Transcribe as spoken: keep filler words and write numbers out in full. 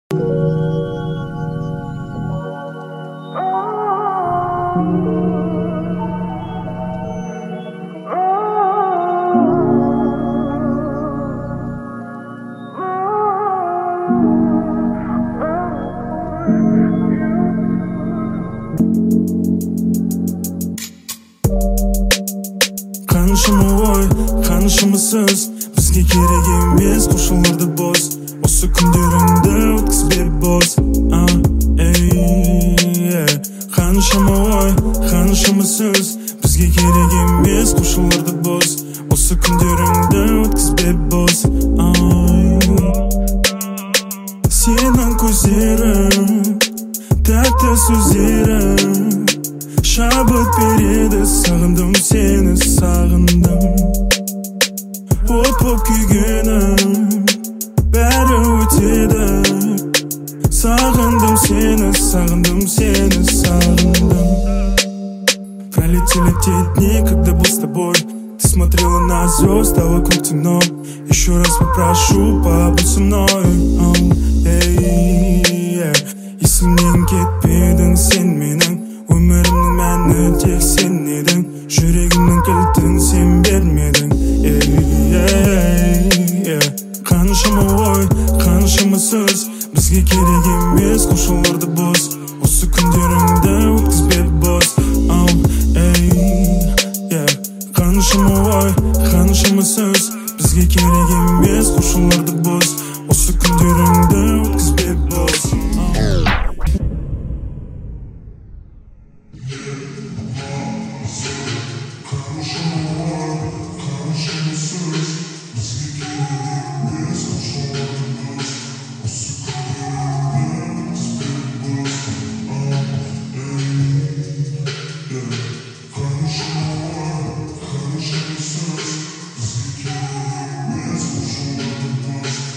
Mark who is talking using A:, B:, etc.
A: Қаншама ой, қаншама сөз бізге керек емес қошаларды бос. Осы күндеріңді өткізбе бос. Қаншама ой, қаншама сөз бізге керек емес қошаларды бос. Осы күндеріңді өткізбе бос. Сенің көздерің, тәтті сөздерің шабыт береді, сағындым сені, сағындым. От боп күйгенім бәрі өтеді. Сағындым сені, сағындым сені, сағындым. Пролетели те дни, когда был с тобой. Ты смотрела на звезды вокруг темно. Еще раз попрошу, побудь со мной. Если мен кетпедің, сен менің өмірімнің мәні, тек сен едің. Жүрегімнің кілтін сен бермедің. Қаншама ой, қаншама сөз бізге керек емес қошаларды бос. Осы күндеріңді өткізбе бос. Қаншама ой, қаншама сөз бізге керек емес қошаларды бос. Осы күндеріңді өткізбе бос.
B: We'll be right back.